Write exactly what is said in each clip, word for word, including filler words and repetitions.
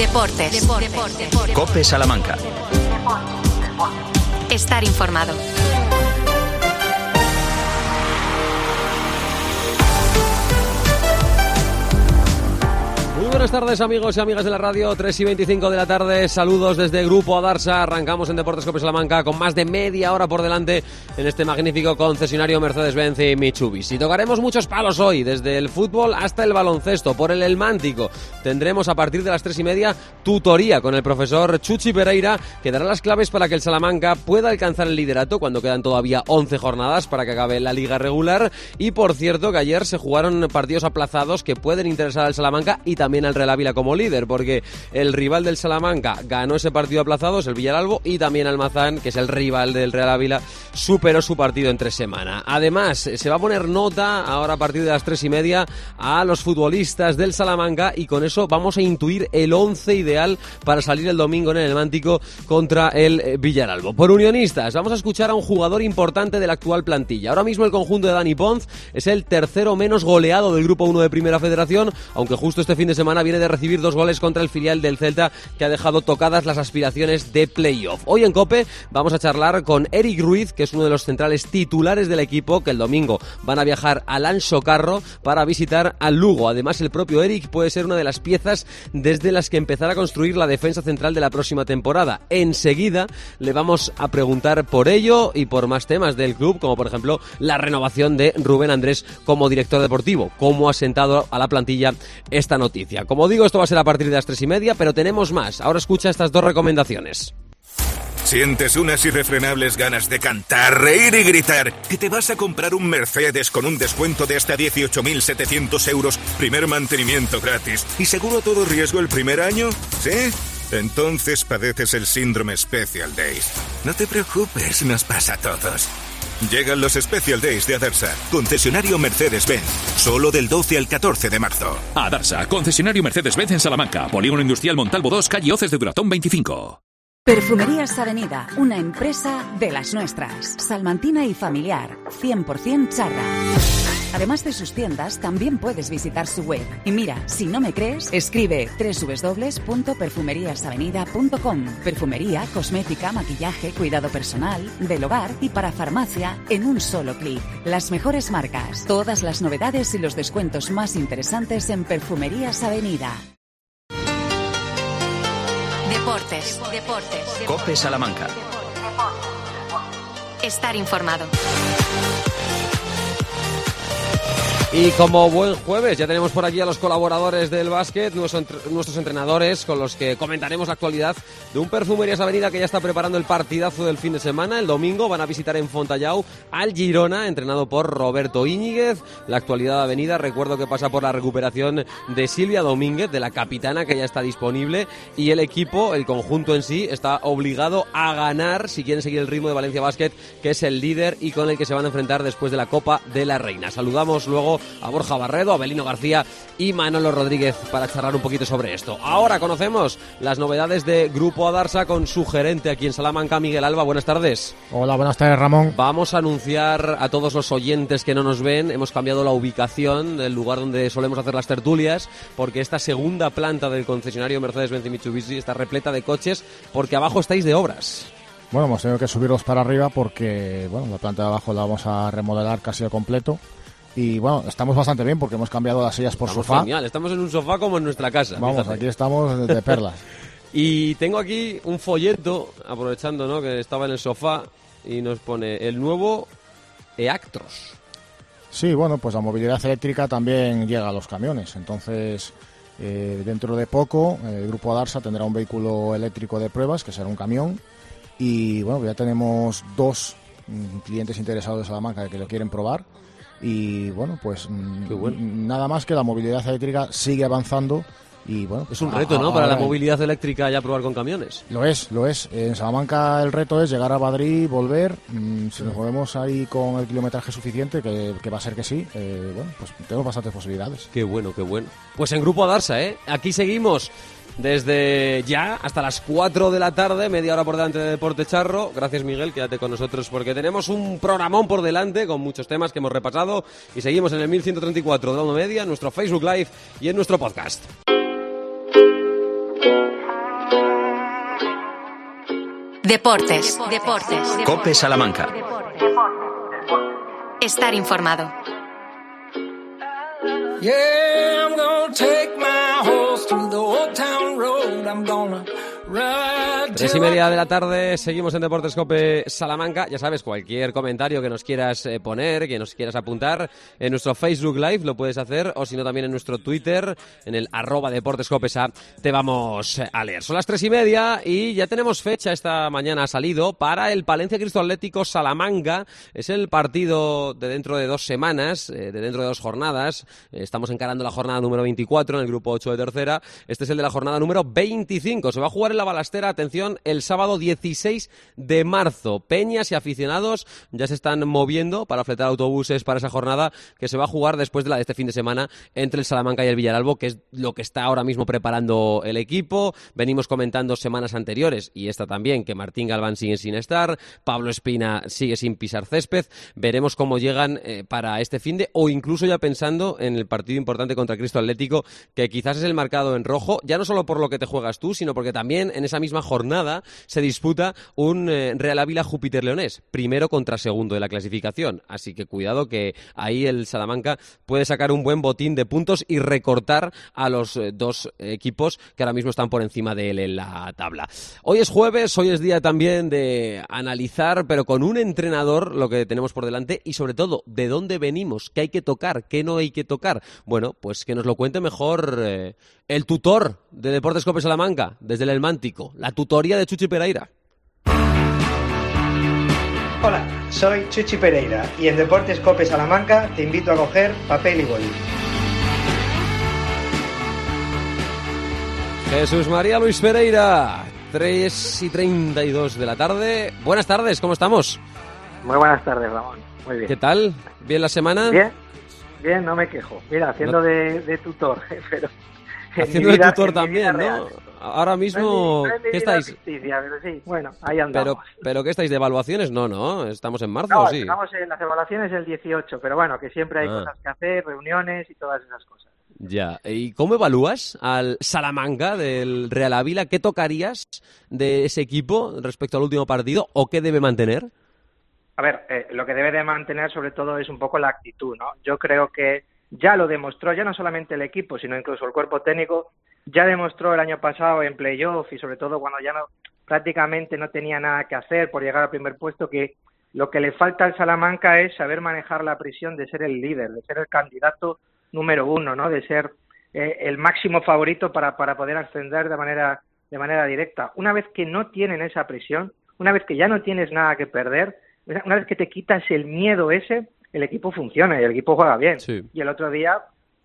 Deportes. Deportes. Deportes. COPE Salamanca. Estar informado. Muy buenas tardes, amigos y amigas de la radio, tres y veinticinco de la tarde, saludos desde Grupo Adarsa. Arrancamos en Deportes COPE Salamanca con más de media hora por delante en este magnífico concesionario Mercedes-Benz y Mitsubishi. Tocaremos muchos palos hoy, desde el fútbol hasta el baloncesto, por el Elmántico. Tendremos a partir de las tres y media tutoría con el profesor Chuchi Pereira, que dará las claves para que el Salamanca pueda alcanzar el liderato cuando quedan todavía once jornadas para que acabe la liga regular. Y por cierto que ayer se jugaron partidos aplazados que pueden interesar al Salamanca y también al Real Ávila como líder, porque el rival del Salamanca ganó ese partido aplazado, es el Villaralbo, y también Almazán, que es el rival del Real Ávila, superó su partido entre semana. Además, se va a poner nota ahora a partir de las tres y media a los futbolistas del Salamanca, y con eso vamos a intuir el once ideal para salir el domingo en el Elmántico contra el Villaralbo. Por unionistas, vamos a escuchar a un jugador importante de la actual plantilla. Ahora mismo el conjunto de Dani Pons es el tercero menos goleado del Grupo uno de Primera Federación, aunque justo este fin de semana viene de recibir dos goles contra el filial del Celta, que ha dejado tocadas las aspiraciones de playoff. Hoy en COPE vamos a charlar con Eric Ruiz, que es uno de los centrales titulares del equipo, que el domingo van a viajar al Anxo Carro para visitar al Lugo. Además, el propio Eric puede ser una de las piezas desde las que empezar a construir la defensa central de la próxima temporada. Enseguida le vamos a preguntar por ello y por más temas del club, como por ejemplo la renovación de Rubén Andrés como director deportivo, cómo ha sentado a la plantilla esta noticia. Como digo, esto va a ser a partir de las tres y media, pero tenemos más. Ahora escucha estas dos recomendaciones. ¿Sientes unas irrefrenables ganas de cantar, reír y gritar que te vas a comprar un Mercedes con un descuento de hasta dieciocho mil setecientos euros, primer mantenimiento gratis y seguro todo riesgo el primer año? ¿Sí? Entonces padeces el síndrome Special Days. No te preocupes, nos pasa a todos. Llegan los Special Days de Adarsa, concesionario Mercedes-Benz, solo del doce al catorce de marzo. Adarsa, concesionario Mercedes-Benz en Salamanca, Polígono Industrial Montalvo dos, calle Hoces de Duratón veinticinco. Perfumerías Avenida, una empresa de las nuestras, salmantina y familiar, cien por ciento charra. Además de sus tiendas, también puedes visitar su web. Y mira, si no me crees, escribe doble u doble u doble u punto perfumerias avenida punto com. Perfumería, cosmética, maquillaje, cuidado personal, del hogar y para farmacia en un solo clic. Las mejores marcas, todas las novedades y los descuentos más interesantes en Perfumerías Avenida. Deportes. Deportes. COPE Salamanca. Estar informado. Y como buen jueves, ya tenemos por aquí a los colaboradores del básquet, nuestros entrenadores, con los que comentaremos la actualidad de un Perfumerías Avenida que ya está preparando el partidazo del fin de semana. El domingo van a visitar en Fontallao al Girona, entrenado por Roberto Íñiguez. La actualidad de Avenida, recuerdo que pasa por la recuperación de Silvia Domínguez, de la capitana, que ya está disponible, y el equipo, el conjunto en sí, está obligado a ganar si quieren seguir el ritmo de Valencia Basket, que es el líder y con el que se van a enfrentar después de la Copa de la Reina. Saludamos luego a Borja Barredo, a Belino García y Manolo Rodríguez para charlar un poquito sobre esto. Ahora conocemos las novedades de Grupo Adarsa con su gerente aquí en Salamanca, Miguel Alba. Buenas tardes. Hola, buenas tardes, Ramón. Vamos a anunciar a todos los oyentes que no nos ven, hemos cambiado la ubicación del lugar donde solemos hacer las tertulias, porque esta segunda planta del concesionario Mercedes-Benz y Mitsubishi está repleta de coches, porque abajo estáis de obras. Bueno, hemos tenido que subirlos para arriba porque, bueno, la planta de abajo la vamos a remodelar casi al completo. Y bueno, estamos bastante bien porque hemos cambiado las sillas por estamos sofá. Genial, estamos en un sofá como en nuestra casa. Vamos, fíjate. Aquí estamos de perlas. Y tengo aquí un folleto, aprovechando, ¿no?, que estaba en el sofá, y nos pone el nuevo e-Actros. Sí, bueno, pues la movilidad eléctrica también llega a los camiones. Entonces, eh, dentro de poco, el Grupo Adarsa tendrá un vehículo eléctrico de pruebas, que será un camión. Y bueno, ya tenemos dos mm, clientes interesados de Salamanca que lo quieren probar. Y bueno, pues bueno. nada más que la movilidad eléctrica sigue avanzando y bueno, es un reto, a, ¿no? a, Para a, la movilidad eléctrica ya probar con camiones. Lo es, lo es. En Salamanca el reto es llegar a Madrid, volver. Mmm, si nos movemos ahí con el kilometraje suficiente, que, que va a ser que sí, eh, bueno, pues tenemos bastantes posibilidades. Qué bueno, qué bueno. Pues en Grupo Adarsa, ¿eh? Aquí seguimos desde ya hasta las cuatro de la tarde, media hora por delante de Deporte Charro. Gracias, Miguel, quédate con nosotros porque tenemos un programón por delante con muchos temas que hemos repasado y seguimos en el mil ciento treinta y cuatro de Onda Media, en nuestro Facebook Live y en nuestro podcast. Deportes, deportes. COPE Salamanca. Estar informado. Yeah, I'm gonna take my horse through the old town road. I'm gonna ride. Tres y media de la tarde, seguimos en Deportes COPE Salamanca. Ya sabes, cualquier comentario que nos quieras eh, poner, que nos quieras apuntar, en nuestro Facebook Live lo puedes hacer, o si no también en nuestro Twitter, en el arroba Deportes COPESA, te vamos a leer. Son las tres y media y ya tenemos fecha, esta mañana ha salido, para el Palencia Cristo Atlético Salamanca. Es el partido de dentro de dos semanas, eh, de dentro de dos jornadas. Eh, estamos encarando la jornada número veinticuatro en el grupo ocho de tercera. Este es el de la jornada número veinticinco. Se va a jugar en la Balastera, atención, el sábado dieciséis de marzo. Peñas y aficionados ya se están moviendo para fletar autobuses para esa jornada que se va a jugar después de la de este fin de semana entre el Salamanca y el Villaralbo, que es lo que está ahora mismo preparando el equipo. Venimos comentando semanas anteriores, y esta también, que Martín Galván sigue sin estar, Pablo Espina sigue sin pisar césped. Veremos cómo llegan eh, para este finde, o incluso ya pensando en el partido importante contra Cristo Atlético, que quizás es el marcado en rojo, ya no solo por lo que te juegas tú, sino porque también en esa misma jornada se disputa un eh, Real Ávila Júpiter Leonés, primero contra segundo de la clasificación, así que cuidado, que ahí el Salamanca puede sacar un buen botín de puntos y recortar a los eh, dos equipos que ahora mismo están por encima de él en la tabla. Hoy es jueves, hoy es día también de analizar, pero con un entrenador, lo que tenemos por delante, y sobre todo, de dónde venimos, qué hay que tocar, qué no hay que tocar. Bueno, pues que nos lo cuente mejor eh, el tutor de Deportes COPE Salamanca, desde el Elmántico, la tutoría de Chuchi Pereira. Hola, soy Chuchi Pereira y en Deportes COPE Salamanca te invito a coger papel y boli. Jesús María Luis Pereira, tres y treinta y dos de la tarde. Buenas tardes, ¿cómo estamos? Muy buenas tardes, Ramón. Muy bien. ¿Qué tal? ¿Bien la semana? Bien, bien, no me quejo. Mira, haciendo no... de, de tutor, pero... Haciendo vida, de tutor también, ¿no? Ahora mismo, no es mi, no es mi ¿qué estáis? Ficticia, pero sí, bueno, ahí andamos. Pero, pero ¿qué estáis, de evaluaciones? No, no, estamos en marzo, no, sí. Estamos en las evaluaciones el dieciocho, pero bueno, que siempre hay ah. cosas que hacer, reuniones y todas esas cosas. Ya, ¿y cómo evalúas al Salamanca del Real Ávila? ¿Qué tocarías de ese equipo respecto al último partido, o qué debe mantener? A ver, eh, lo que debe de mantener sobre todo es un poco la actitud, ¿no? Yo creo que ya lo demostró, ya no solamente el equipo, sino incluso el cuerpo técnico, ya demostró el año pasado en playoff, y sobre todo cuando ya no prácticamente no tenía nada que hacer por llegar al primer puesto, que lo que le falta al Salamanca es saber manejar la presión de ser el líder, de ser el candidato número uno, ¿no? De ser eh, el máximo favorito para, para poder ascender de manera, de manera directa. Una vez que no tienen esa presión, una vez que ya no tienes nada que perder, una vez que te quitas el miedo ese, el equipo funciona y el equipo juega bien. Sí. Y el otro día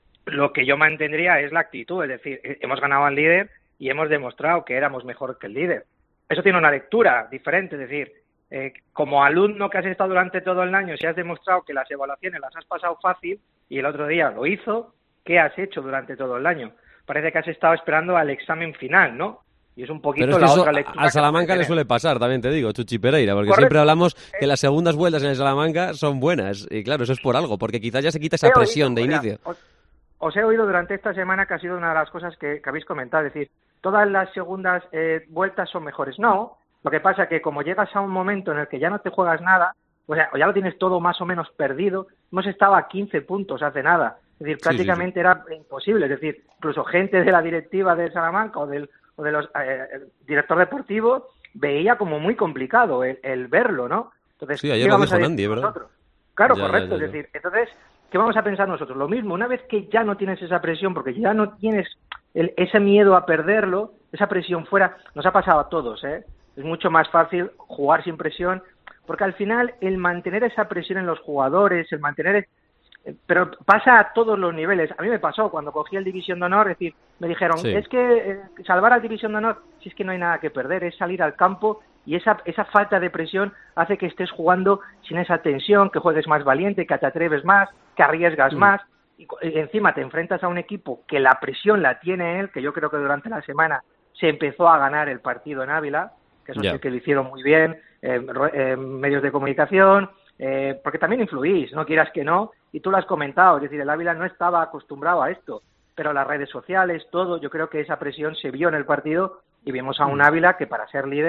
lo que yo mantendría es la actitud, es decir, hemos ganado al líder y hemos demostrado que éramos mejor que el líder. Eso tiene una lectura diferente, es decir, eh, como alumno que has estado durante todo el año, si has demostrado que las evaluaciones las has pasado fácil y el otro día lo hizo, ¿qué has hecho durante todo el año? Parece que has estado esperando al examen final, ¿no? Y es un poquito Pero es que la eso otra lectura. al Salamanca le suele pasar, también te digo, Chuchi Pereira, porque Correcto. Siempre hablamos que las segundas vueltas en el Salamanca son buenas. Y claro, eso es por algo, porque quizás ya se quita esa He presión oído, de mira, inicio. Os, os he oído durante esta semana que ha sido una de las cosas que, que habéis comentado, es decir, todas las segundas eh, vueltas son mejores. No, lo que pasa es que como llegas a un momento en el que ya no te juegas nada, o sea, o ya lo tienes todo más o menos perdido, hemos estado a quince puntos hace nada. Es decir, prácticamente sí, sí, sí. era imposible. Es decir, incluso gente de la directiva del Salamanca o del o de los eh, el director deportivo veía como muy complicado el, el verlo, ¿no? Entonces, sí, ayer lo dijo Nandi, ¿verdad? Nosotros? Claro, ya, correcto. Ya, ya, ya. Es decir, entonces, ¿qué vamos a pensar nosotros? Lo mismo, una vez que ya no tienes esa presión, porque ya no tienes el, ese miedo a perderlo, esa presión fuera, nos ha pasado a todos, ¿eh? Es mucho más fácil jugar sin presión, porque al final el mantener esa presión en los jugadores, el mantener... Pero pasa a todos los niveles. A mí me pasó cuando cogí el División de Honor, es decir, me dijeron, sí. es que eh, salvar al División de Honor, si es que no hay nada que perder, es salir al campo, y esa esa falta de presión hace que estés jugando sin esa tensión, que juegues más valiente, que te atreves más, que arriesgas mm. más, y, y encima te enfrentas a un equipo que la presión la tiene él, que yo creo que durante la semana se empezó a ganar el partido en Ávila, que eso yeah. sí que lo hicieron muy bien, eh, eh, medios de comunicación, eh, porque también influís, no quieras que no, y tú lo has comentado, es decir, el Ávila no estaba acostumbrado a esto, pero las redes sociales, todo, yo creo que esa presión se vio en el partido y vimos a un Ávila que para ser líder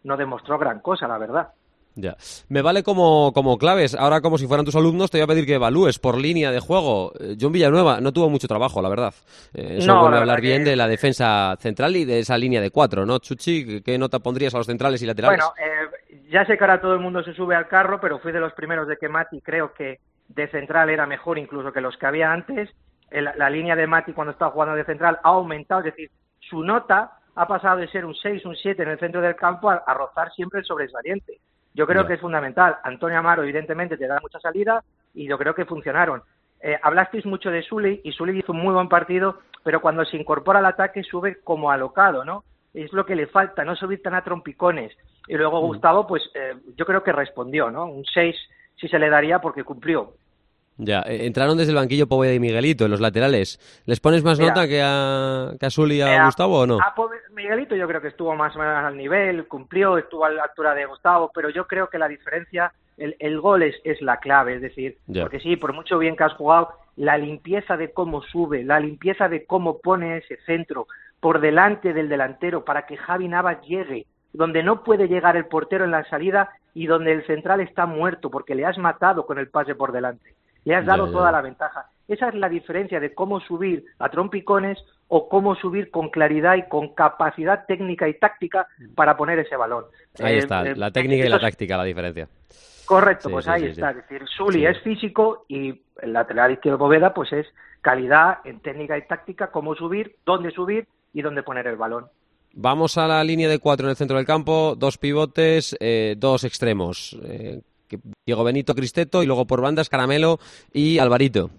no demostró gran cosa, la verdad. Ya. Me vale como, como claves. Ahora, como si fueran tus alumnos, te voy a pedir que evalúes por línea de juego. John Villanueva no tuvo mucho trabajo, la verdad. Eh, eso No, vuelve la a hablar verdad bien que- de la defensa central y de esa línea de cuatro, ¿no? Chuchi, ¿qué nota pondrías a los centrales y laterales? Bueno, eh, ya sé que ahora todo el mundo se sube al carro, pero fui de los primeros de que Mati creo que de central era mejor incluso que los que había antes. El- la línea de Mati cuando estaba jugando de central ha aumentado, es decir, su nota ha pasado de ser un seis, un siete en el centro del campo a, a rozar siempre el sobresaliente. Yo creo Ya. que es fundamental. Antonio Amaro, evidentemente, te da mucha salida y yo creo que funcionaron. Eh, hablasteis mucho de Sully y Sully hizo un muy buen partido, pero cuando se incorpora al ataque sube como alocado, ¿no? Es lo que le falta, no subir tan a trompicones. Y luego Gustavo, pues eh, yo creo que respondió, ¿no? Un seis sí se le daría porque cumplió. Ya, eh, entraron desde el banquillo Poveda y Miguelito en los laterales. ¿Les pones más Mira, nota que a, que a Sul y a Eh, Gustavo o no? A Pobe- Miguelito yo creo que estuvo más o menos al nivel, cumplió, estuvo a la altura de Gustavo, pero yo creo que la diferencia, el, el gol es, es la clave, es decir, Ya. porque sí, por mucho bien que has jugado, la limpieza de cómo sube, la limpieza de cómo pone ese centro por delante del delantero para que Javi Navas llegue, donde no puede llegar el portero en la salida y donde el central está muerto porque le has matado con el pase por delante. Le has Ya, dado ya, toda ya. la ventaja. Esa es la diferencia de cómo subir a trompicones o cómo subir con claridad y con capacidad técnica y táctica para poner ese balón. Ahí Eh, está, eh, la técnica y la esto es- táctica, la diferencia. Correcto, Sí, pues sí, ahí sí, está. sí. Es decir, Sully Sí. es físico y el lateral izquierdo Poveda pues es calidad en técnica y táctica, cómo subir, dónde subir y dónde poner el balón. Vamos a la línea de cuatro en el centro del campo, dos pivotes, eh, dos extremos. Eh, que- Diego Benito, Cristeto y luego por bandas Caramelo y Alvarito.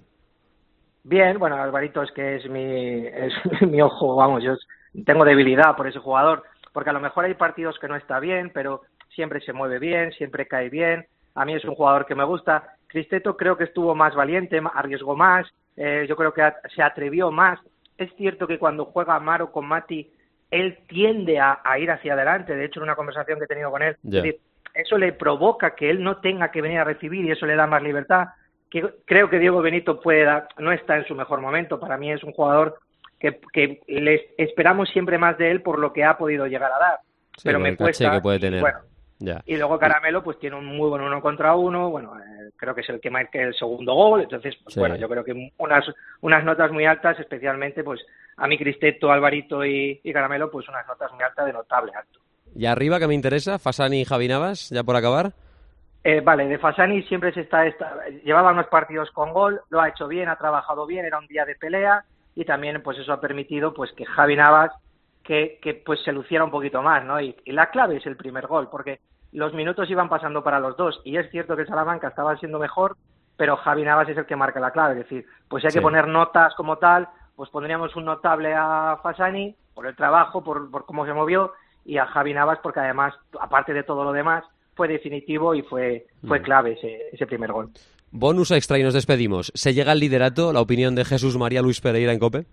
Bien, bueno, Alvarito es que es mi, es mi ojo, vamos, yo tengo debilidad por ese jugador, porque a lo mejor hay partidos que no está bien, pero siempre se mueve bien, siempre cae bien. A mí es un jugador que me gusta. Cristeto creo que estuvo más valiente, ma- arriesgó más, eh, yo creo que a- se atrevió más. Es cierto que cuando juega Amaro con Mati, él tiende a, a ir hacia adelante. De hecho, en una conversación que he tenido con él, Ya. es decir, eso le provoca que él no tenga que venir a recibir y eso le da más libertad. Que creo que Diego Benito puede dar- no está en su mejor momento. Para mí es un jugador que, que le esperamos siempre más de él por lo que ha podido llegar a dar. Sí, pero por me el caché cuesta. que puede y, tener. bueno, Ya. y luego Caramelo pues tiene un muy buen uno contra uno. Bueno, eh, creo que es el que marca el segundo gol. Entonces, pues, Sí. bueno, yo creo que unas unas notas muy altas, especialmente pues a mi Cristeto, Alvarito y, y Caramelo, pues unas notas muy altas de notable alto. Y arriba, que me interesa, Fasani y Javi Navas, ya por acabar. Eh, vale, de Fasani siempre se está, está, llevaba unos partidos con gol, lo ha hecho bien, ha trabajado bien, era un día de pelea y también pues eso ha permitido pues que Javi Navas que, que pues se luciera un poquito más, ¿no? Y, y la clave es el primer gol, porque los minutos iban pasando para los dos y es cierto que el Salamanca estaba siendo mejor, pero Javi Navas es el que marca la clave, es decir, pues si hay Sí. que poner notas como tal, pues pondríamos un notable a Fasani por el trabajo, por, por cómo se movió y a Javi Navas porque además, aparte de todo lo demás, fue definitivo y fue, fue Mm. clave ese, ese primer gol. Bonus extra y nos despedimos. ¿Se llega al liderato? ¿La opinión de Jesús María Luis Pereira en COPE?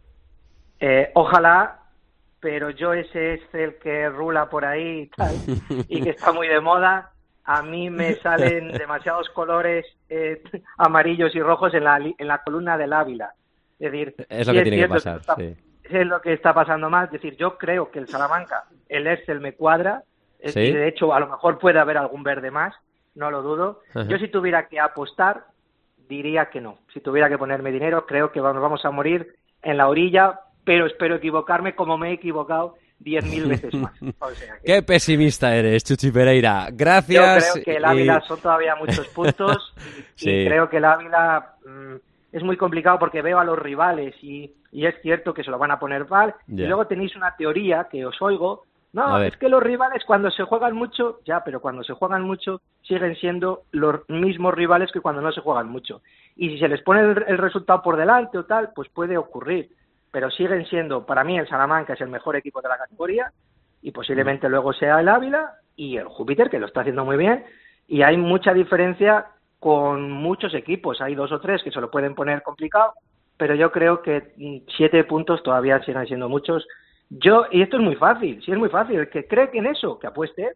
Eh, ojalá, pero yo ese es el que rula por ahí y tal, y que está muy de moda. A mí me salen demasiados colores eh, amarillos y rojos en la, li- en la columna del Ávila. Es decir, Es lo sí que tiene que cierto pasar, está- sí. es lo que está pasando más. Es decir, yo creo que el Salamanca, el Excel me cuadra, es ¿Sí? y de hecho a lo mejor puede haber algún verde más, no lo dudo. Ajá. Yo si tuviera que apostar, diría que no. Si tuviera que ponerme dinero, creo que nos vamos a morir en la orilla, pero espero equivocarme como me he equivocado diez mil veces más. O sea que Qué pesimista eres, Chuchi Pereira. yo Gracias. creo que el Ávila y- son todavía muchos puntos y, Sí. y creo que el Ávila mm, es muy complicado porque veo a los rivales y, y es cierto que se lo van a poner mal. Ya. Y luego tenéis una teoría que os oigo. A No, ver. es que los rivales cuando se juegan mucho, ya, pero cuando se juegan mucho siguen siendo los mismos rivales que cuando no se juegan mucho. Y si se les pone el, el resultado por delante o tal, pues puede ocurrir. Pero siguen siendo, para mí el Salamanca es el mejor equipo de la categoría y posiblemente luego sea el Ávila y el Júpiter, que lo está haciendo muy bien. Y hay mucha diferencia con muchos equipos. Hay dos o tres que se lo pueden poner complicado, pero yo creo que mm, siete puntos todavía siguen siendo muchos. Yo, y esto es muy fácil, sí es muy fácil, el que cree que en eso, que apueste.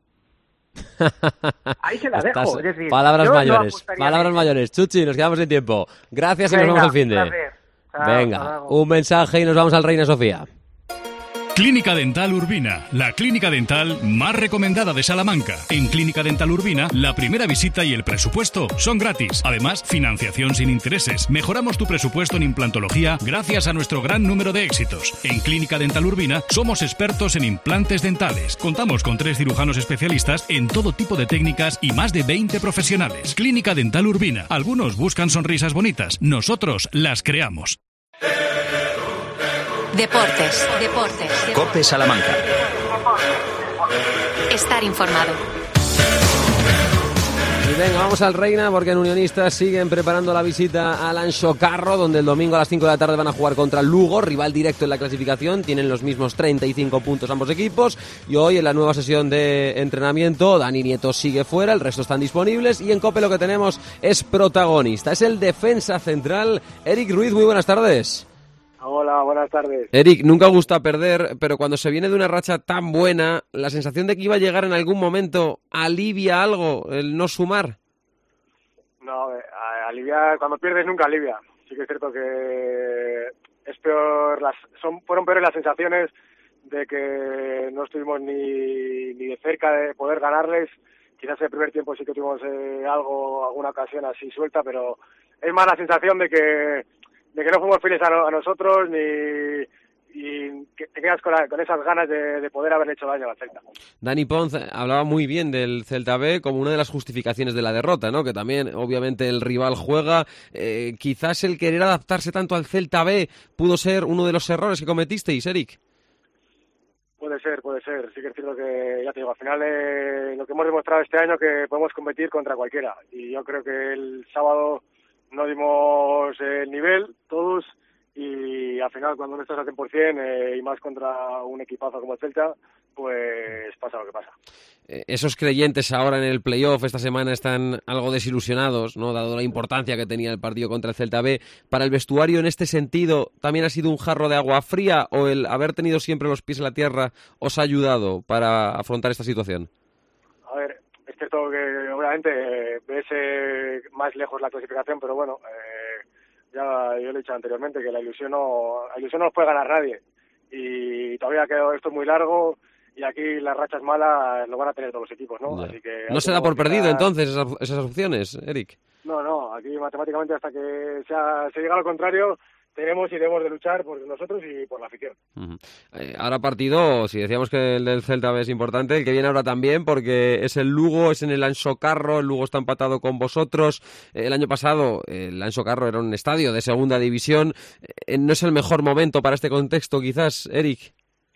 Ahí se la dejo, Estás- es decir, palabras yo no mayores, apostaría palabras en eso. mayores. Chuchi, nos quedamos sin tiempo. Gracias y nos Venga, vemos el fin de. un placer. Chao, hasta Venga, luego. un mensaje y nos vamos al Reina Sofía. Clínica Dental Urbina, la clínica dental más recomendada de Salamanca. En Clínica Dental Urbina, la primera visita y el presupuesto son gratis. Además, financiación sin intereses. Mejoramos tu presupuesto en implantología gracias a nuestro gran número de éxitos. En Clínica Dental Urbina somos expertos en implantes dentales. Contamos con tres cirujanos especialistas en todo tipo de técnicas y más de veinte profesionales. Clínica Dental Urbina. Algunos buscan sonrisas bonitas. Nosotros las creamos. Deportes, deportes. Cope Salamanca. Estar informado. Y venga, vamos al Reina porque en Unionistas siguen preparando la visita al Anxo Carro, donde el domingo a las cinco de la tarde van a jugar contra el Lugo, rival directo en la clasificación. Tienen los mismos treinta y cinco puntos ambos equipos. Y hoy en la nueva sesión de entrenamiento, Dani Nieto sigue fuera, el resto están disponibles. Y en Cope lo que tenemos es protagonista. Es el defensa central, Eric Ruiz. Muy buenas tardes. Hola, buenas tardes. Eric, nunca gusta perder, pero cuando se viene de una racha tan buena, la sensación de que iba a llegar en algún momento alivia algo, el no sumar. No, eh, alivia, cuando pierdes nunca alivia. Sí que es cierto que es peor, las, son fueron peores las sensaciones de que no estuvimos ni, ni de cerca de poder ganarles. Quizás el primer tiempo sí que tuvimos eh, algo, alguna ocasión así suelta, pero es más la sensación de que de que no fuimos fieles a, no, a nosotros, ni y que te quedas con, la, con esas ganas de, de poder haberle hecho daño al Celta. Dani Pons hablaba muy bien del Celta B como una de las justificaciones de la derrota, ¿no? Que también, obviamente, el rival juega. Eh, quizás el querer adaptarse tanto al Celta B pudo ser uno de los errores que cometisteis, Eric. Puede ser, puede ser. Sí que es cierto que, ya te digo, al final eh, lo que hemos demostrado este año es que podemos competir contra cualquiera. Y yo creo que el sábado no dimos el nivel, todos, y al final cuando no estás al cien por ciento eh, y más contra un equipazo como el Celta, pues pasa lo que pasa. Eh, esos creyentes ahora en el playoff esta semana están algo desilusionados, ¿no? Dado la importancia que tenía el partido contra el Celta B. ¿Para el vestuario en este sentido también ha sido un jarro de agua fría o el haber tenido siempre los pies en la tierra os ha ayudado para afrontar esta situación? A ver, es cierto que obviamente eh, ves eh, más lejos la clasificación, pero bueno, eh, ya yo lo he dicho anteriormente, que la ilusión no, la ilusión no nos puede ganar nadie. Y todavía quedó esto muy largo y aquí las rachas malas lo van a tener todos los equipos, ¿no? Así que ¿no se da por perdido quedar... entonces esas, esas opciones, Eric? No, no, aquí matemáticamente hasta que sea, se llega a lo contrario, tenemos y debemos de luchar por nosotros y por la afición. Uh-huh. Eh, ahora partido, si decíamos que el del Celta B es importante, el que viene ahora también, porque es el Lugo, es en el Anxo Carro, el Lugo está empatado con vosotros. Eh, el año pasado el Anxo Carro era un estadio de segunda división. Eh, ¿No es el mejor momento para este contexto, quizás, Eric?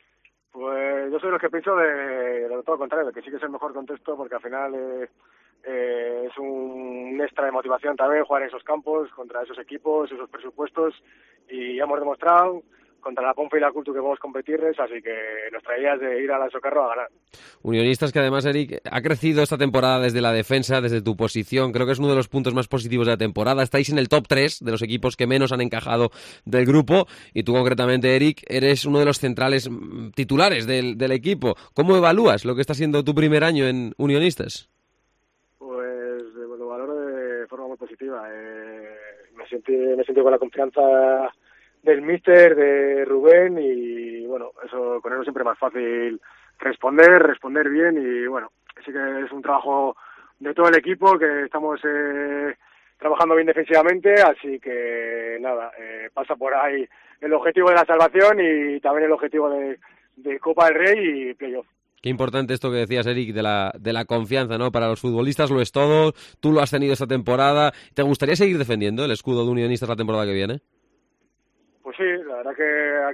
Pues yo soy los que pienso de, de todo lo contrario, de que sí que es el mejor contexto, porque al final eh, eh, es un extra de motivación también jugar en esos campos, contra esos equipos, esos presupuestos, y ya hemos demostrado contra la Ponfe y la Cultu que podemos competirles, así que nuestra idea es de ir al Anxo Carro a ganar. Unionistas que además, Eric, ha crecido esta temporada desde la defensa, desde tu posición, creo que es uno de los puntos más positivos de la temporada. Estáis en el top tres de los equipos que menos han encajado del grupo, y tú concretamente, Eric, eres uno de los centrales titulares del, del equipo. ¿Cómo evalúas lo que está siendo tu primer año en Unionistas? Pues lo valoro de forma muy positiva. Eh, me sentí, me sentí con la confianza del míster, de Rubén, y bueno, eso con él es siempre más fácil responder, responder bien, y bueno, sí que es un trabajo de todo el equipo, que estamos eh, trabajando bien defensivamente, así que nada, eh, pasa por ahí el objetivo de la salvación y también el objetivo de, de Copa del Rey y playoff. Qué importante esto que decías, Eric, de la, de la confianza, ¿no? Para los futbolistas lo es todo, tú lo has tenido esta temporada. ¿Te gustaría seguir defendiendo el escudo de Unionistas la temporada que viene? Pues sí, la verdad que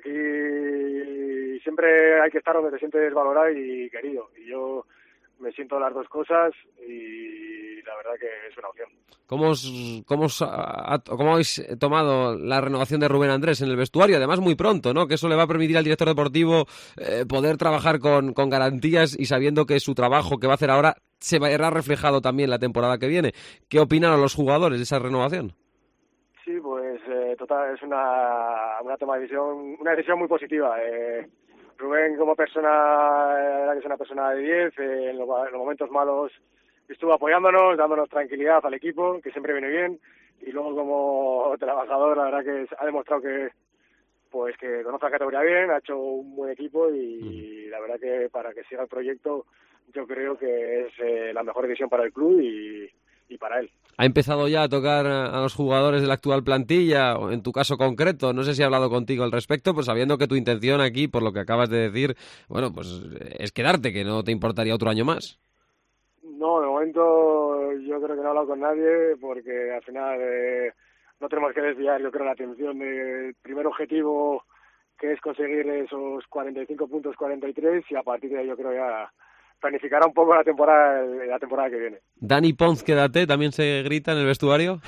aquí siempre hay que estar donde te sientes valorado y querido. Y yo me siento las dos cosas y la verdad que es una opción. ¿Cómo, os, cómo, os ha, ¿Cómo habéis tomado la renovación de Rubén Andrés en el vestuario? Además muy pronto, ¿no? Que eso le va a permitir al director deportivo eh, poder trabajar con, con garantías y sabiendo que su trabajo que va a hacer ahora se verá reflejado también la temporada que viene. ¿Qué opinan los jugadores de esa renovación? Sí, pues eh, total, es una, una toma de decisión, una decisión muy positiva. Eh, Rubén como persona, la verdad que es una persona de diez, eh, en, los, en los momentos malos estuvo apoyándonos, dándonos tranquilidad al equipo, que siempre viene bien, y luego como trabajador, la verdad que ha demostrado que, pues que conoce la categoría bien, ha hecho un buen equipo y mm. la verdad que para que siga el proyecto yo creo que es eh, la mejor decisión para el club y, y para él. ¿Ha empezado ya a tocar a los jugadores de la actual plantilla, o en tu caso concreto? No sé si ha hablado contigo al respecto, pues sabiendo que tu intención aquí, por lo que acabas de decir, bueno, pues es quedarte, que no te importaría otro año más. No, de momento yo creo que no he hablado con nadie porque al final eh, no tenemos que desviar, yo creo, la atención del primer objetivo, que es conseguir esos cuarenta y cinco puntos, cuarenta y tres, y a partir de ahí yo creo ya planificará un poco la temporada la temporada que viene. Dani Pons, quédate, ¿también se grita en el vestuario?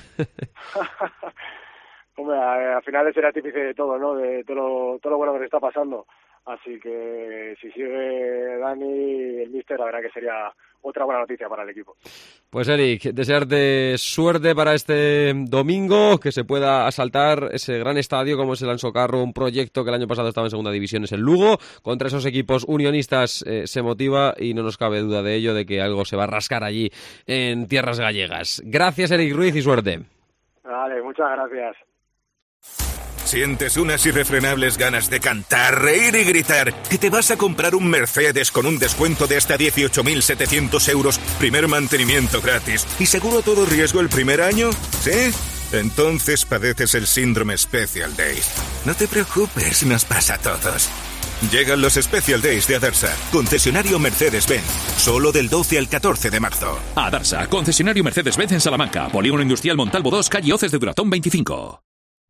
Hombre, al final es el artífice de todo, ¿no? De todo lo, todo lo bueno que le está pasando. Así que si sigue Dani, el míster, la verdad que sería otra buena noticia para el equipo. Pues Eric, desearte suerte para este domingo, que se pueda asaltar ese gran estadio como es el Anso Carro, un proyecto que el año pasado estaba en segunda división, es el Lugo. Contra esos equipos unionistas eh, se motiva y no nos cabe duda de ello, de que algo se va a rascar allí en tierras gallegas. Gracias, Eric Ruiz, y suerte. Vale, muchas gracias. ¿Sientes unas irrefrenables ganas de cantar, reír y gritar que te vas a comprar un Mercedes con un descuento de hasta dieciocho mil setecientos euros, primer mantenimiento gratis y seguro a todo riesgo el primer año? ¿Sí? Entonces padeces el síndrome Special Days. No te preocupes, nos pasa a todos. Llegan los Special Days de Adarsa, concesionario Mercedes-Benz, solo del doce al catorce de marzo. Adarsa, concesionario Mercedes-Benz en Salamanca, Polígono Industrial Montalvo dos, calle Hoces de Duratón veinticinco.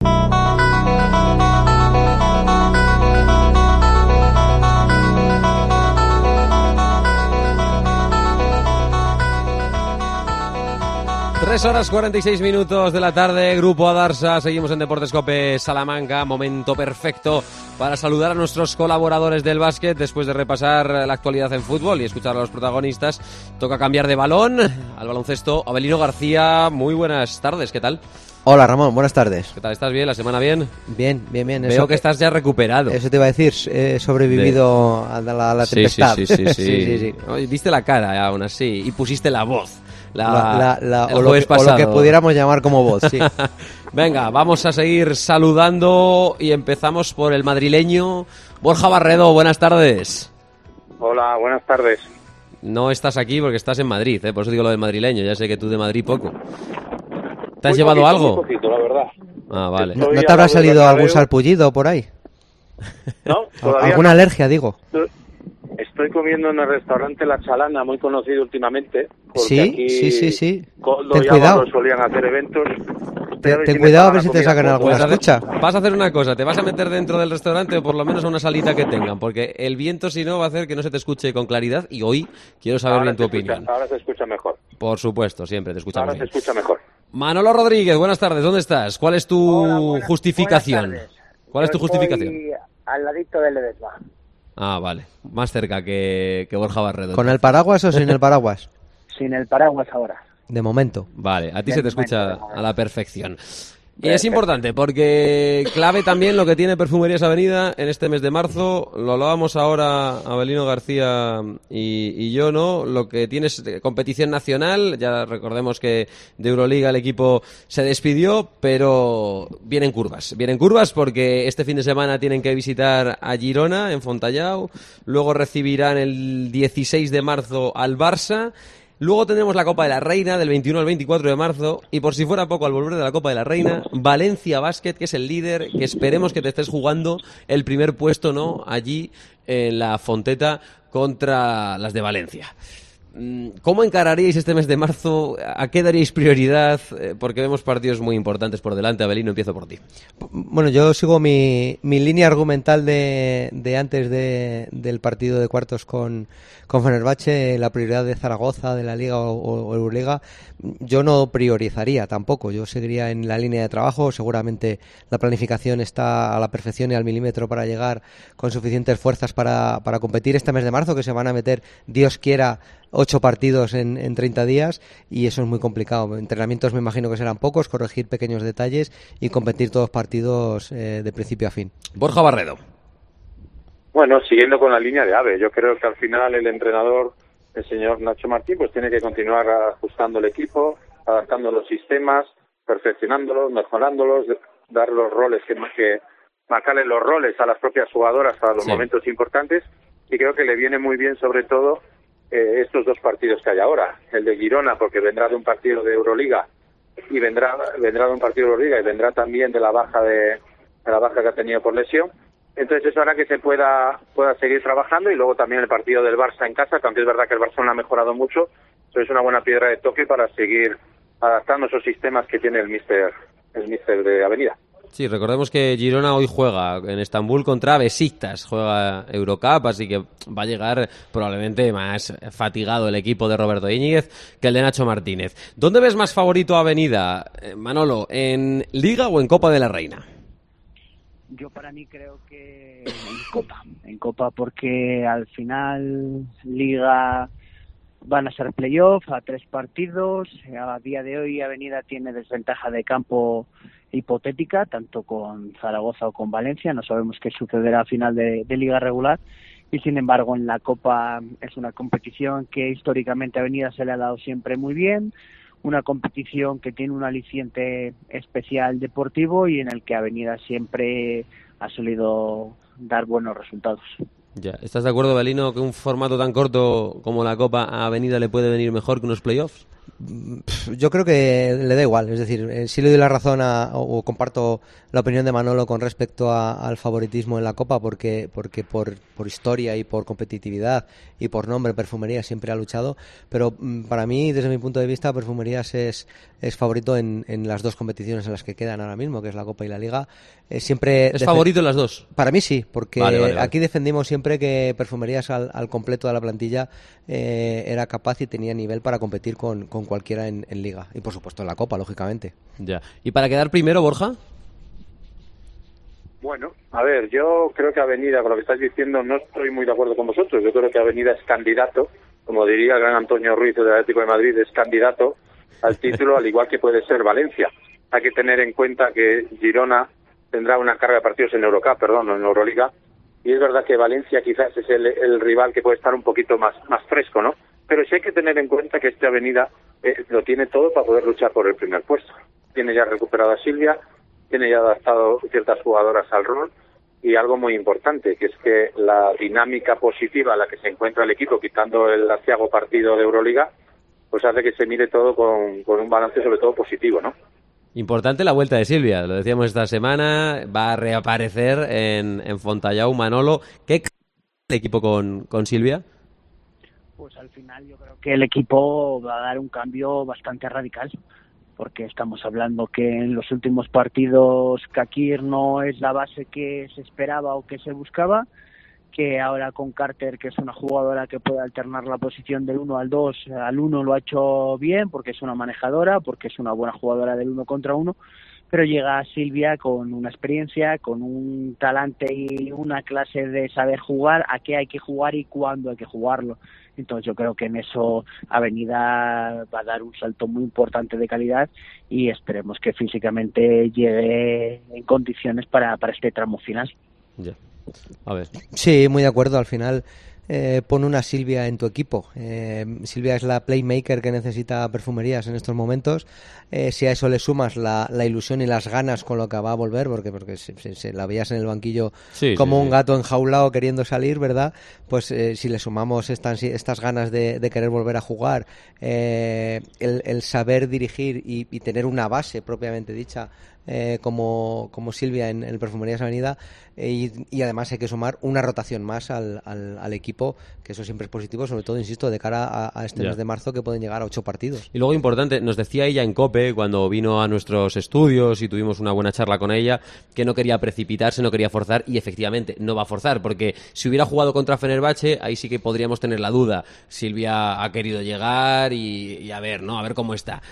Tres horas cuarenta y seis minutos de la tarde, Grupo Adarsa, seguimos en Deportes Cope Salamanca, momento perfecto para saludar a nuestros colaboradores del básquet después de repasar la actualidad en fútbol y escuchar a los protagonistas. Toca cambiar de balón al baloncesto. Abelino García, muy buenas tardes, ¿qué tal? Hola Ramón, buenas tardes. ¿Qué tal? ¿Estás bien? ¿La semana bien? Bien, bien, bien. Veo eso, que estás ya recuperado. Eso te iba a decir, he sobrevivido de... a la, a la tempestad. Sí, sí, sí. sí, sí. sí, sí, sí. Oye, viste la cara aún así y pusiste la voz. La, la, la, el o, lo que, o lo que pudiéramos llamar como voz, sí. Venga, vamos a seguir saludando y empezamos por el madrileño Borja Barredo. Buenas tardes. Hola, buenas tardes. No estás aquí porque estás en Madrid, ¿eh? Por eso digo lo del madrileño. Ya sé que tú de Madrid poco. ¿Te has muy llevado poquito, algo? Muy poquito, la verdad. Ah, vale. ¿No, ¿no te habrá salido algún sarpullido por ahí? No, todavía ¿Alguna no. alergia, digo? Estoy comiendo en el restaurante La Chalana, muy conocido últimamente. Sí, aquí sí, sí, sí. Coldo Ten y cuidado. Álvaro solían hacer eventos. Ten, ten cuidado a ver si te sacan alguna escucha. Vas a hacer una cosa, te vas a meter dentro del restaurante o por lo menos a una salita que tengan, porque el viento si no va a hacer que no se te escuche con claridad y hoy quiero saber ahora bien tu escucha, opinión. Ahora se escucha mejor. Por supuesto, siempre te escuchamos Ahora bien. se escucha mejor. Manolo Rodríguez, buenas tardes, ¿dónde estás? ¿Cuál es tu Hola, buenas, justificación? buenas ¿Cuál es tu Yo justificación? estoy al ladito del Ledesma. Ah, vale, más cerca que, que Borja Barredo. ¿Con el paraguas o sin el paraguas? Sin el paraguas ahora. De momento. Vale, a ti De se te momento, escucha de momento. a la perfección. Y es importante porque clave también lo que tiene Perfumerías Avenida en este mes de marzo. Lo hablábamos ahora Abelino García y, y yo, ¿no? Lo que tiene es competición nacional. Ya recordemos que de Euroliga el equipo se despidió, pero vienen curvas. Vienen curvas porque este fin de semana tienen que visitar a Girona en Fontallao. Luego recibirán el dieciséis de marzo al Barça. Luego tendremos la Copa de la Reina del veintiuno al veinticuatro de marzo y por si fuera poco al volver de la Copa de la Reina, Valencia Basket, que es el líder, que esperemos que te estés jugando el primer puesto, ¿no? Allí en la Fonteta contra las de Valencia. ¿Cómo encararíais este mes de marzo? ¿A qué daríais prioridad? Porque vemos partidos muy importantes por delante. Abelino, empiezo por ti. Bueno, yo sigo mi, mi línea argumental de, de antes de, del partido de cuartos con, con Fenerbahce, la prioridad de Zaragoza, de la Liga o, o Euroliga. Yo no priorizaría tampoco, yo seguiría en la línea de trabajo. Seguramente la planificación está a la perfección y al milímetro para llegar con suficientes fuerzas para, para competir este mes de marzo, que se van a meter, Dios quiera, ocho partidos en, en treinta días y eso es muy complicado. Entrenamientos me imagino que serán pocos, corregir pequeños detalles y competir todos partidos eh, de principio a fin. Borja Barredo. Bueno, siguiendo con la línea de AVE, yo creo que al final el entrenador, el señor Nacho Martín, pues tiene que continuar ajustando el equipo, adaptando los sistemas, perfeccionándolos, mejorándolos, dar los roles que, que marcarle los roles a las propias jugadoras para los sí. momentos importantes, y creo que le viene muy bien sobre todo eh, estos dos partidos que hay ahora, el de Girona porque vendrá de un partido de Euroliga y vendrá vendrá de un partido de Euroliga y vendrá también de la baja de, de la baja que ha tenido por lesión. Entonces eso hará que se pueda pueda seguir trabajando, y luego también el partido del Barça en casa, que aunque es verdad que el Barça no ha mejorado mucho, pero es una buena piedra de toque para seguir adaptando esos sistemas que tiene el míster el míster de Avenida. Sí, recordemos que Girona hoy juega en Estambul contra Besiktas, juega Eurocup, así que va a llegar probablemente más fatigado el equipo de Roberto Íñiguez que el de Nacho Martínez. ¿Dónde ves más favorito a Avenida, Manolo? ¿En Liga o en Copa de la Reina? Yo para mí creo que en Copa, en Copa porque al final Liga van a ser playoff a tres partidos. A día de hoy Avenida tiene desventaja de campo hipotética, tanto con Zaragoza o con Valencia. No sabemos qué sucederá a final de, de Liga regular. Y sin embargo en la Copa es una competición que históricamente a Avenida se le ha dado siempre muy bien. Una competición que tiene un aliciente especial deportivo y en el que Avenida siempre ha solido dar buenos resultados. Ya, ¿estás de acuerdo, Belino, que un formato tan corto como la Copa a Avenida le puede venir mejor que unos playoffs? Yo creo que le da igual, es decir, eh, sí le doy la razón a, o comparto la opinión de Manolo con respecto a, al favoritismo en la Copa, porque porque por, por historia y por competitividad y por nombre Perfumerías siempre ha luchado, pero mm, para mí, desde mi punto de vista, Perfumerías es, es favorito en, en las dos competiciones en las que quedan ahora mismo, que es la Copa y la Liga. Eh, siempre ¿Es defe- favorito en las dos? Para mí sí, porque vale, vale, vale. aquí defendimos siempre que Perfumerías al, al completo de la plantilla eh, era capaz y tenía nivel para competir con, con cualquiera en, en Liga y por supuesto en la Copa, lógicamente. Ya. ¿Y para quedar primero, Borja? Bueno, a ver, yo creo que Avenida, con lo que estáis diciendo, no estoy muy de acuerdo con vosotros. Yo creo que Avenida es candidato, como diría el gran Antonio Ruiz del Atlético de Madrid, es candidato al título, al igual que puede ser Valencia. Hay que tener en cuenta que Girona tendrá una carga de partidos en Eurocup, perdón, en Euroliga, y es verdad que Valencia quizás es el, el rival que puede estar un poquito más, más fresco, ¿no? Pero sí hay que tener en cuenta que esta Avenida eh, lo tiene todo para poder luchar por el primer puesto. Tiene ya recuperado a Silvia, tiene ya adaptado ciertas jugadoras al rol, y algo muy importante, que es que la dinámica positiva en la que se encuentra el equipo, quitando el aciago partido de Euroliga, pues hace que se mire todo con, con un balance sobre todo positivo, ¿no? Importante la vuelta de Silvia, lo decíamos esta semana, va a reaparecer en, en Fontallau. Manolo, ¿qué c- el equipo con, con Silvia? Pues al final yo creo que el equipo va a dar un cambio bastante radical, porque estamos hablando que en los últimos partidos Kakir no es la base que se esperaba o que se buscaba, que ahora con Carter, que es una jugadora que puede alternar la posición del uno al dos, al uno lo ha hecho bien porque es una manejadora, porque es una buena jugadora del uno contra uno, pero llega Silvia con una experiencia, con un talante y una clase de saber jugar, a qué hay que jugar y cuándo hay que jugarlo. Entonces yo creo que en eso Avenida va a dar un salto muy importante de calidad y esperemos que físicamente llegue en condiciones para, para este tramo final. Ya. A ver. Sí, muy de acuerdo. Al final eh, pon una Silvia en tu equipo. Eh, Silvia es la playmaker que necesita Perfumerías en estos momentos. Eh, si a eso le sumas la, la ilusión y las ganas con lo que va a volver, porque porque se, se, se la veías en el banquillo sí, como sí, un sí. gato enjaulado queriendo salir, ¿verdad? Pues eh, si le sumamos estas, estas ganas de, de querer volver a jugar, eh, el, el saber dirigir y, y tener una base propiamente dicha, Eh, como, como Silvia en, en Perfumerías Avenida, eh, y, y además hay que sumar una rotación más al, al, al equipo, que eso siempre es positivo, sobre todo, insisto, de cara a, a este Ya. mes de marzo, que pueden llegar a ocho partidos. Y luego importante, nos decía ella en COPE cuando vino a nuestros estudios y tuvimos una buena charla con ella, que no quería precipitarse, no quería forzar, y efectivamente no va a forzar, porque si hubiera jugado contra Fenerbahce, ahí sí que podríamos tener la duda. Silvia ha querido llegar y, y a ver, ¿no? A ver cómo está.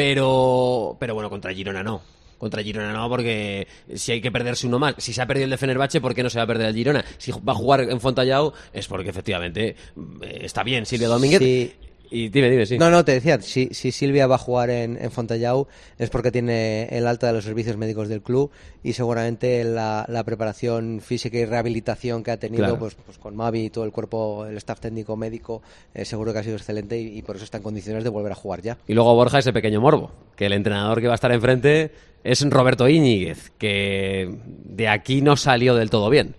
Pero, pero bueno, contra Girona no. Contra Girona no, porque si hay que perderse uno más, si se ha perdido el de Fenerbahce, ¿por qué no se va a perder el Girona? Si va a jugar en Fontallau es porque efectivamente eh, está bien Silvia Domínguez. Sí. Y dime, dime, sí. No, no, te decía, si, si Silvia va a jugar en, en Fontellau es porque tiene el alta de los servicios médicos del club y seguramente la, la preparación física y rehabilitación que ha tenido Claro. pues, pues con Mavi y todo el cuerpo, el staff técnico médico, eh, seguro que ha sido excelente y, y por eso está en condiciones de volver a jugar ya. Y luego Borja, ese pequeño morbo, que el entrenador que va a estar enfrente es Roberto Íñiguez, que de aquí no salió del todo bien.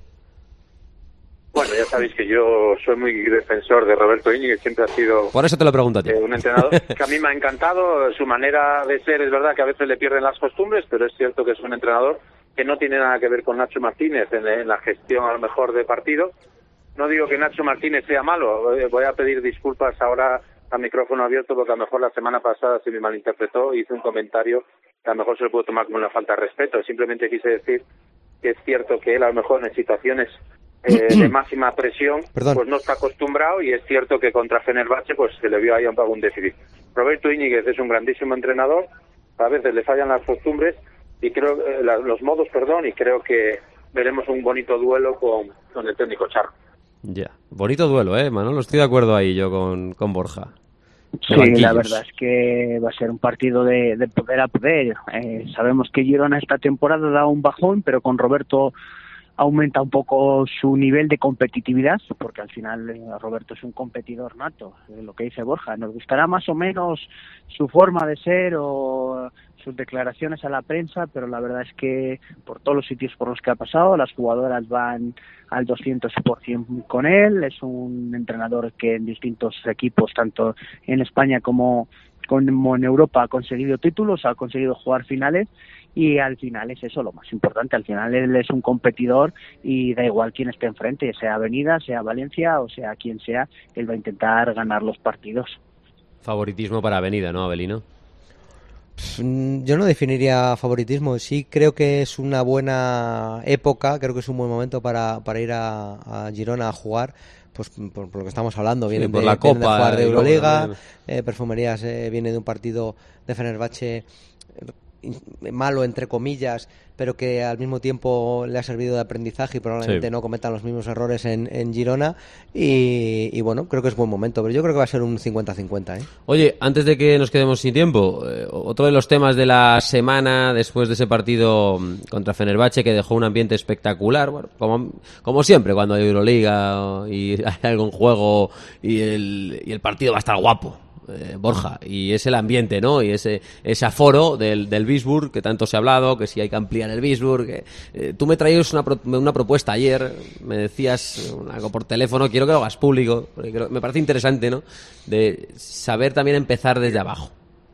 Bueno, ya sabéis que yo soy muy defensor de Roberto Íñiguez, siempre ha sido Por eso te lo pregunto a ti. eh, un entrenador que a mí me ha encantado. Su manera de ser, es verdad que a veces le pierden las costumbres, pero es cierto que es un entrenador que no tiene nada que ver con Nacho Martínez en, en la gestión a lo mejor de partido. No digo que Nacho Martínez sea malo, eh, voy a pedir disculpas ahora a micrófono abierto porque a lo mejor la semana pasada se me malinterpretó y hice un comentario que a lo mejor se lo puedo tomar como una falta de respeto. Simplemente quise decir que es cierto que él a lo mejor en situaciones Eh, de máxima presión, Perdón. pues no está acostumbrado y es cierto que contra Fenerbahce pues se le vio ahí un poco un déficit. Roberto Íñiguez es un grandísimo entrenador, a veces le fallan las costumbres y creo eh, la, los modos, perdón, y creo que veremos un bonito duelo con, con el técnico Charro. Ya, bonito duelo, ¿eh, Manolo? Estoy de acuerdo ahí yo con, con Borja. Sí, Banquillos. la verdad es que va a ser un partido de, de poder a poder. Eh, sabemos que Girona esta temporada da un bajón, pero con Roberto aumenta un poco su nivel de competitividad, porque al final eh, Roberto es un competidor nato, eh, lo que dice Borja. Nos gustará más o menos su forma de ser o sus declaraciones a la prensa, pero la verdad es que por todos los sitios por los que ha pasado, las jugadoras van al doscientos por ciento con él. Es un entrenador que en distintos equipos, tanto en España como, como en Europa, ha conseguido títulos, ha conseguido jugar finales. Y al final es eso lo más importante, al final él es un competidor y da igual quién esté enfrente, sea Avenida, sea Valencia o sea quien sea, él va a intentar ganar los partidos. Favoritismo para Avenida, ¿no, Abelino? Yo no definiría favoritismo, sí creo que es una buena época, creo que es un buen momento para, para ir a, a Girona a jugar, pues por, por lo que estamos hablando, vienen, Sí, por de, la vienen de Copa, jugar de y luego Euroliga, también. eh, Perfumerías eh, viene de un partido de Fenerbahce malo entre comillas, pero que al mismo tiempo le ha servido de aprendizaje y probablemente Sí. no cometan los mismos errores en, en Girona y, y bueno, creo que es buen momento, pero yo creo que va a ser un cincuenta cincuenta, ¿eh? Oye, antes de que nos quedemos sin tiempo, eh, otro de los temas de la semana después de ese partido mm, contra Fenerbahce que dejó un ambiente espectacular, bueno, como, como siempre cuando hay Euroliga o- y hay algún juego y el, y el partido va a estar guapo. eh, Borja, y es el ambiente, ¿no? Y ese ese aforo del, del Bisburg, que tanto se ha hablado, que si hay que ampliar el Bisburg. Que, eh, tú me traías una, pro- una propuesta ayer, me decías eh, algo por teléfono, quiero que lo hagas público, porque creo- me parece interesante, ¿no? De saber también empezar desde abajo.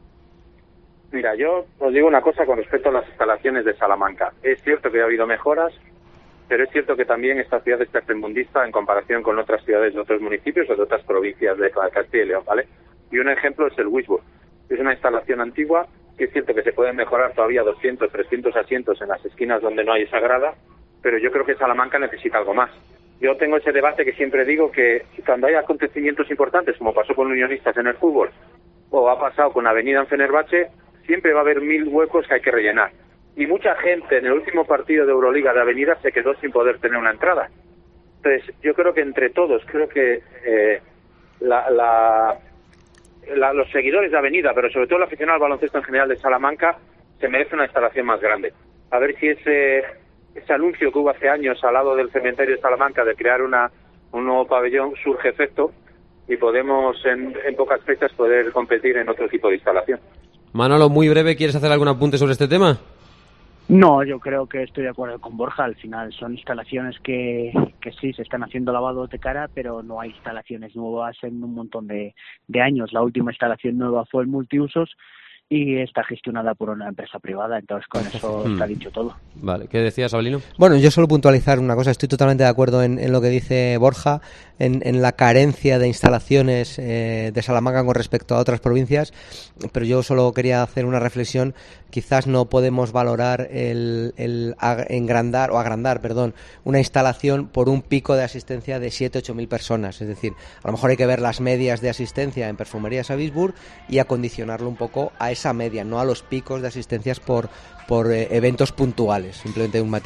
Mira, yo os digo una cosa con respecto a las instalaciones de Salamanca. Es cierto que ha habido mejoras, pero es cierto que también esta ciudad es tercermundista en comparación con otras ciudades de otros municipios o de otras provincias de Castilla y León, ¿vale? Y un ejemplo es el Wisburg. Es una instalación antigua, que es cierto que se pueden mejorar todavía doscientos, trescientos asientos en las esquinas donde no hay esa grada, pero yo creo que Salamanca necesita algo más. Yo tengo ese debate que siempre digo que cuando hay acontecimientos importantes, como pasó con Unionistas en el fútbol, o ha pasado con Avenida en Fenerbahce, siempre va a haber mil huecos que hay que rellenar. Y mucha gente en el último partido de Euroliga de Avenida se quedó sin poder tener una entrada. Entonces, yo creo que entre todos, creo que eh, la, la, la, los seguidores de Avenida, pero sobre todo el aficionado al baloncesto en general de Salamanca, se merece una instalación más grande. A ver si ese, ese anuncio que hubo hace años al lado del cementerio de Salamanca de crear una, un nuevo pabellón surge efecto y podemos en, en pocas fechas poder competir en otro tipo de instalación. Manolo, muy breve, ¿quieres hacer algún apunte sobre este tema? No, yo creo que estoy de acuerdo con Borja. Al final son instalaciones que, que sí, se están haciendo lavados de cara, pero no hay instalaciones nuevas en un montón de, de años. La última instalación nueva fue el multiusos y está gestionada por una empresa privada, entonces con eso está dicho todo. Vale, ¿qué decías, Abelino? Bueno, yo solo puntualizar una cosa, estoy totalmente de acuerdo en, en lo que dice Borja, en, en la carencia de instalaciones eh, de Salamanca con respecto a otras provincias, pero yo solo quería hacer una reflexión, quizás no podemos valorar el, el ag- engrandar o agrandar, perdón, una instalación por un pico de asistencia de siete a ocho mil personas, es decir, a lo mejor hay que ver las medias de asistencia en Perfumerías Avisburg y acondicionarlo un poco a esa media, no a los picos de asistencias por, por eh, eventos puntuales, simplemente un matiz.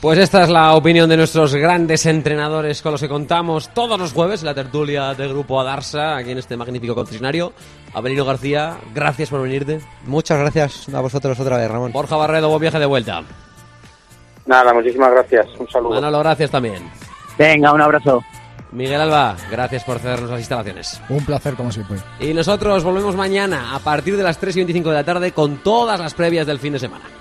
Pues esta es la opinión de nuestros grandes entrenadores con los que contamos todos los jueves, la tertulia del Grupo Adarsa, aquí en este magnífico concesionario. Avelino García, gracias por venirte. Muchas gracias a vosotros otra vez, Ramón. Borja Barredo, buen viaje de vuelta. Nada, muchísimas gracias. Un saludo. Manolo, gracias también. Venga, un abrazo. Miguel Alba, gracias por cedernos las instalaciones. Un placer, como siempre. Y nosotros volvemos mañana a partir de las tres y veinticinco de la tarde con todas las previas del fin de semana.